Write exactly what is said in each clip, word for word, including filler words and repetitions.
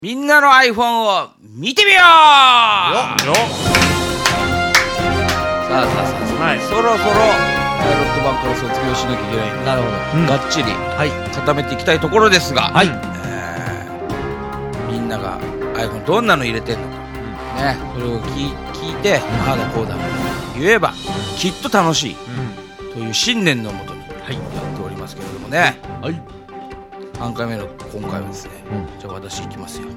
みんなの iPhone を見てみよう。よさあさあさあ、はい、そろそろパイロット版から卒業しなきゃいけない。なるほど、うん、がっちり固めていきたいところですが、はい、えー、みんなが iPhone どんなの入れてんのか、うん、ね、それを 聞, 聞いて、うん、ああだこうだ言えばきっと楽しい、うん、という信念のもとにやっておりますけれどもね、はい、さんかいめの今回はですね、うん、じゃあ私いきますよ、うん、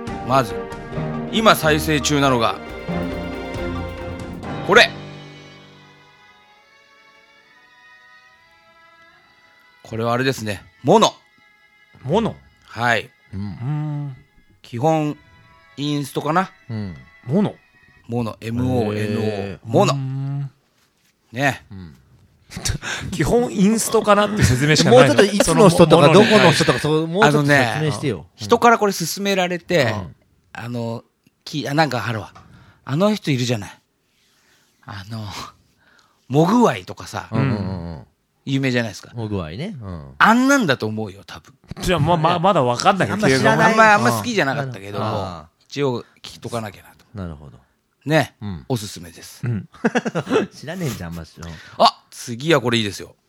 まず今再生中なのがこれこれはあれですね、モノモノ、 はい、うん、基本インストかな、うん、 モノモノ エムオーエヌオー モノね、うん、 基本インストかなって説明しかないの。 もうちょっといつの人とかどこの人とか、そうもうちょっと説明してよ。 ね、人からこれ勧められて、うん、あのきあなんかあるわ、あの人いるじゃない、あのモグワイとかさ、うんうんうん、有名じゃないですか。 モグワイね、うん、 あんなんだと思うよ多分。 じゃあ ま, ま, まだ分かんないけど、あんま知らない、あんまあんま好きじゃなかったけど、一応聞きとかなきゃなと。 なるほどね、うん、おすすめです、うん、 知らねえんじゃん、あんましろ。 あ、次はこれいいですよ、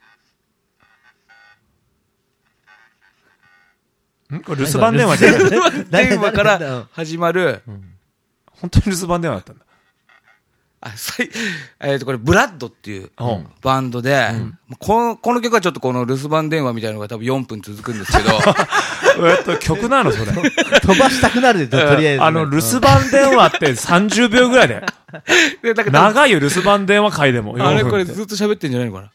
うん、これ留守番電話じゃない留守番電話から始まる、うん、 本当に留守番電話だったんだ。 あ、えー、とこれブラッドっていうバンドで、うん、この、この曲はちょっとこの留守番電話みたいなのが多分よんぷん続くんですけどえっと曲なのそれ飛ばしたくなるで、とりあえず、ね、 あの留守番電話ってさんじゅうびょうぐらいで長いよ、留守番電話回でも。 あれこれずっと喋ってんじゃないのかな。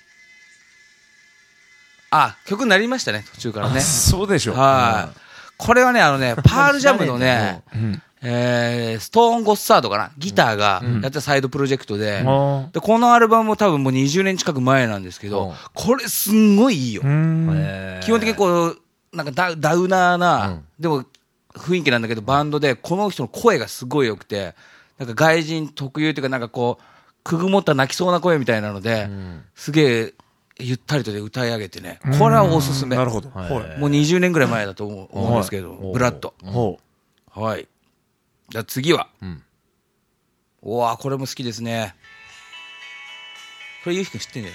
あ、曲になりましたね途中からね。 そうでしょ。 はい、これはね、あのねパールジャムのね、うんえー、ストーンゴッサードかな、ギターがやったサイドプロジェクトで、うん、でこのアルバムも多分もうにじゅうねん近く前なんですけど、うん、これすんごいいいよ。基本的にこうなんか ダ, ダウナーな、うん、でも雰囲気なんだけどバンドで、この人の声がすごい良くて、なんか外人特有というか、なんかこうくぐもった泣きそうな声みたいなので、うん、すげえゆったりとで歌い上げてね、これはおすすめ。 なるほど。 もうにじゅうねんぐらい前だと思うんですけど、ブラッド。はい。じゃあ次は、うん、おわこれも好きですね。これゆうひくん知ってんじゃ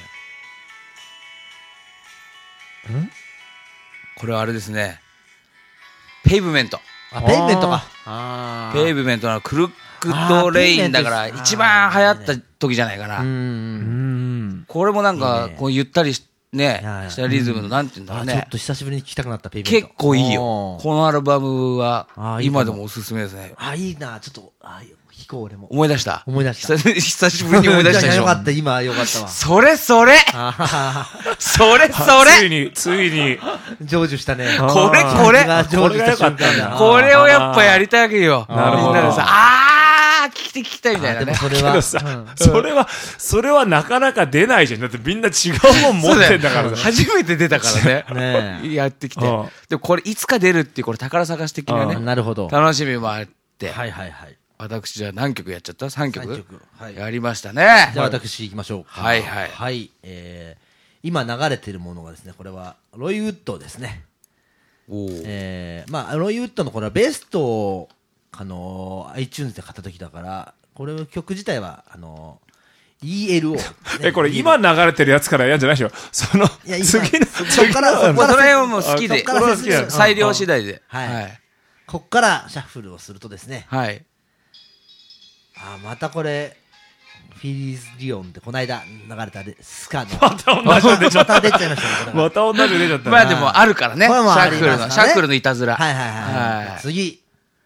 ない？ん？これはあれですね、ペイブメント。 あ、ペイブメントか。 あペイブメントのクルックドレインだから一番流行った時じゃないかな。うん、これもなんかこうゆったりしね、したリズムのなんていうんだろうね。 ちょっと久しぶりに聴きたくなったペイブメント。 結構いいよ。このアルバムは今でもおすすめですね。 あ、いいな。ちょっとあ弾こう俺も。 思い出した。 思い出した。 久しぶりに思い出したでしょ。 よかった、今よかったわ。 それそれ。それそれ。 ついについに成就したね。 これこれ。 成就した瞬間だ。 これをやっぱやりたいわけよ。みんなでさ、あー聞きて聞きたいみたいなね。 でもそれはさ、それはそれはなかなか出ないじゃん。だってみんな違うもん持ってんだからさ。 初めて出たからね。ねやってきて。でもこれいつか出るっていうこれ宝探し的なね。 なるほど。 楽しみもあって。 はいはいはい。 私じゃあ何曲やっちゃった？ さん 曲？やりましたね。 じゃあ私行きましょうか。 はいはい。 はい。え今流れてるものがですね、これはロイ・ウッドですね。おえまあロイ・ウッドのこれはベストをあのー、iTunes で買った時だから、これの曲自体はあのー、イーエルオー、ね、 えこれ今流れてるやつからやんじゃないでしょ。そのいや次のそこからそこら辺はもう好きで、裁量次第で、 はい、はい、こっからシャッフルをするとですね、 はい、 あまたこれフィリーズ・リオンってこの間流れたスカのまた同じ出ちゃった。 また出ちゃいましたね。 また同じ出ちゃった。 まあでもあるからね。シャッフルのシャッフルのいたずら。 はいはいはい。はい、次。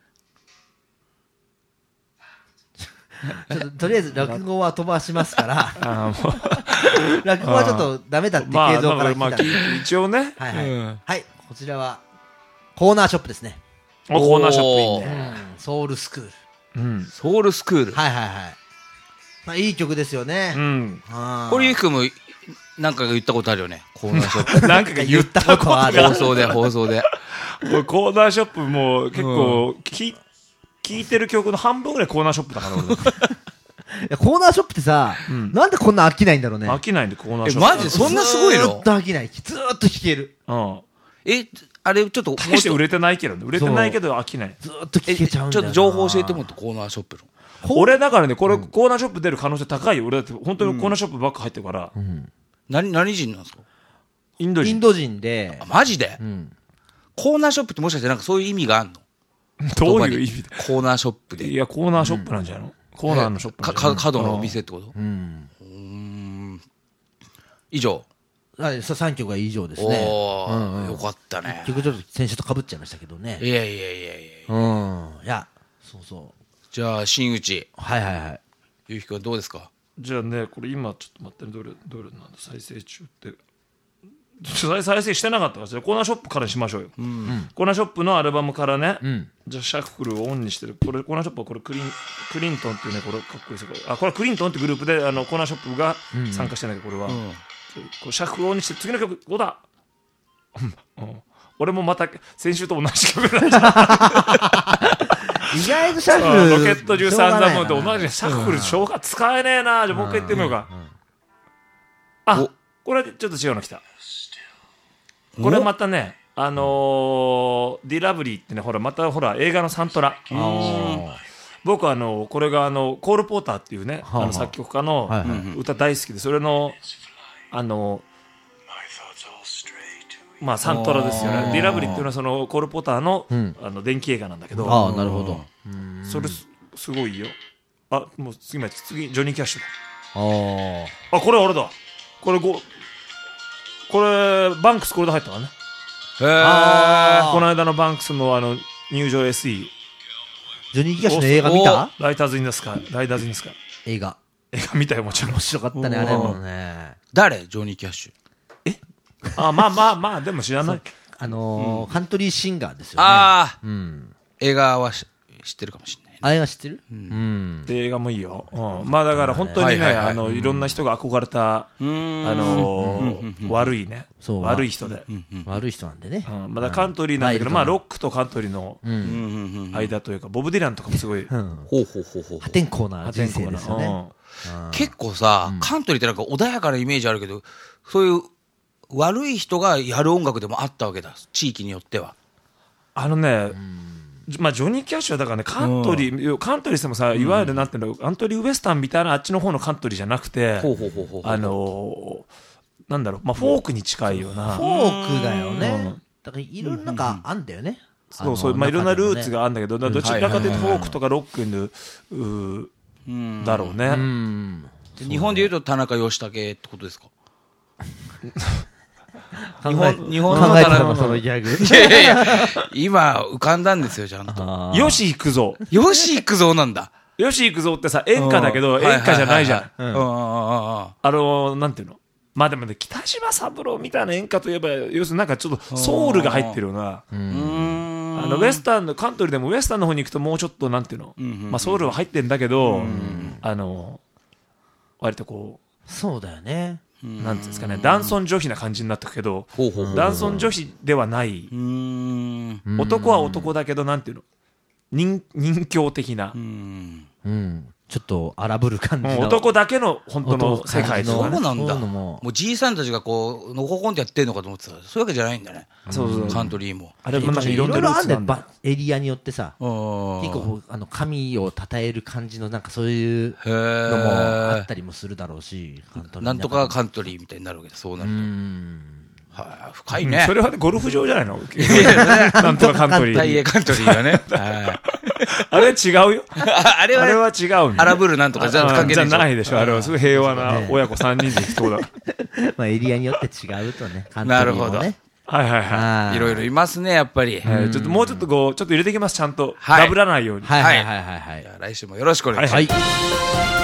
ちょっととりあえず落語は飛ばしますから落語はちょっとダメだっていう映像から聞いたんで、まあまあ、 一応ね、 はいはい、うん、はい、こちらはコーナーショップですね。 おコーナーショップいいね、 うん、ソウルスクール、 うん、ソウルスクール、 はいはいはい、まあ、いい曲ですよね、うん、 これゆうきくんも何か言ったことあるよね、コーナーショップ何か言ったことある放送で放送でコーナーショップも結構、うん、き聴いてる曲の半分ぐらいコーナーショップだから俺いやコーナーショップってさ、うん、なんでこんな飽きないんだろうね。 飽きないんでコーナーショップ。 えマジそんなすごいの？ ずーっと飽きない。ずーっと聴ける。 うん。えあれちょっと、 大して売れてないけどね。売れてないけど飽きない。 ずーっと聞けちゃうんだよな。 ちょっと情報教えてもらって、コーナーショップの。 俺だからね、これ、コーナーショップ出る可能性高いよ。俺だって本当にコーナーショップばっか入ってるから。 うん、 何、何人なんですか？ インド人。 インド人で。 マジで、 うん、 コーナーショップってもしかしてなんかそういう意味があんの？ どういう意味で？ コーナーショップで。 いや、コーナーショップなんじゃないの、うん、コーナーのショップ。 か、角のお店ってこと？ うん。 うーん。以上。 はい、さんきょくが以上ですね。 おー、 うんうん、 よかったね。 結局ちょっと先週と被っちゃいましたけどね。 いやいやいやいやいや。 うん。いや、そうそう。 じゃあ、新内。 はいはいはい。 ゆうひくんはどうですか？ じゃあね、これ今ちょっと待ってね、どれ、どれなんだ、再生中って。再再生してなかったから、じゃあコーナーショップからしましょうよ。うん、コーナーショップのアルバムからね、うん、じゃあシャッフルをオンにしてる。これ、コーナーショップはこれクリン、クリントンっていうね、これかっこいいですよ。あ、これはクリントンってグループで、あの、コーナーショップが参加してないけど、これは。うん、これシャッフルをオンにして、次の曲、どうだ、うん、俺もまた先週と同じ曲になっちゃう。 意外とシャッフルロケットじゅうさんダムと同じでシャッフルしょうが使えねえな。じゃあもう一回言ってみようか。あ、これちょっと違うの来た。これまたね、あのー、ディラブリーってね、ほらまたほら映画のサントラ。僕はあのこれがあのコール・ポーターっていうね、あの作曲家の歌大好きで、それのあのまあサントラですよね。ディラブリーっていうのはそのコール・ポーターの、うん、あの電気映画なんだけど。 ああ、なるほど。 それ す, すごいよ。あ、もう次次ジョニー・キャッシュだ。 ああ、これあれだ。これごこれバンクスこれで入ったからね。 へー。 この間のバンクスのあの入場 エスイー。 ジョニー・キャッシュの映画見た？ ライターズ・イン・ザ・スカイ。ライターズ・イン・ザ・スカイ。 映画。 映画見たよ、もちろん。 面白かったね、あれもね。 誰？ジョニー・キャッシュ。 えあ、まあまあまあ、でも知らない。 あのーうん、カントリーシンガーですよね。 ああ、 うん、 映画は知ってるかもしれない、ね。 あ、映画知ってる？ うん。 うん、 映画もいいよ。うん、まあだから本当にね、はいはいはい、あの、いろんな人が憧れた、あのー、悪いね。そう。悪い人で。 悪い人なんでね。 うん、まだカントリーなんだけど、まあロックとカントリーの間というか、ボブ・ディランとかもすごい。 ほうほうほうほう。 破天荒な人生ですよね。 結構さ、カントリーってなんか穏やかなイメージあるけど、そういう悪い人がやる音楽でもあったわけだ、地域によっては。 あのね、まあ、ジョニー・キャッシュはだからね、カントリー、カントリーしてもさ、いわゆるなんていうの、カントリーウエスタンみたいなあっちの方のカントリーじゃなくて、あのー、なんだろう、まあ、フォークに近いような。 フォークだよね。だからいろんななんかあんだよね。 そうそう、まあ、いろんなルーツがあるんだけど、どちらかというとフォークとかロックの、だろうね。 日本でいうと田中義武ってことですか？ 日本、日本の田中そのギャグ。 いやいやいや、今浮かんだんですよ、ちゃんと。 よし行くぞ。 よし行くぞなんだ。 よし行くぞってさ、演歌だけど、演歌じゃないじゃん。 あの、なんていうの？まあでもね、北島三郎みたいな演歌といえば、要するになんかちょっとソウルが入ってるような。あの、ウエスタンの、カントリーでもウエスタンの方に行くともうちょっとなんていうの？まあソウルは入ってんだけど、あの、割とこう。そうだよね。 なんていうんですかね、男尊女卑な感じになってくけど、男尊女卑ではない、男は男だけど、なんていうの、人人形的な、 うんうん、ちょっと荒ぶる感じの男だけの本当の世界とかね。 そうなんだ。もうじいさんたちがこうのほほんってやってるのかと思ってた。そういうわけじゃないんだね。 そうそう、 カントリーも。 あれもなんかいろんなルーツなんだ。 エリアによってさ、結構あの神を称える感じのなんかそういうのもあったりもするだろうし、 なんとかカントリーみたいになるわけで、そうなると。はい、深いね。 それはゴルフ場じゃないの？なんとかカントリー。 大英カントリーはね。 あれ違うよ。 あれは違う。 荒ぶるなんとかじゃ関係ない。 じゃないでしょ。あれはすごい平和な親子さんにんで行くとこだ。 まあエリアによって違うとね。なるほど。はいはいはい。 いろいろいますね、やっぱり。 ちょっともうちょっとこう、ちょっと入れていきます、ちゃんと。ダブらないように。 はいはいはいはい。 来週もよろしくお願いします。はい。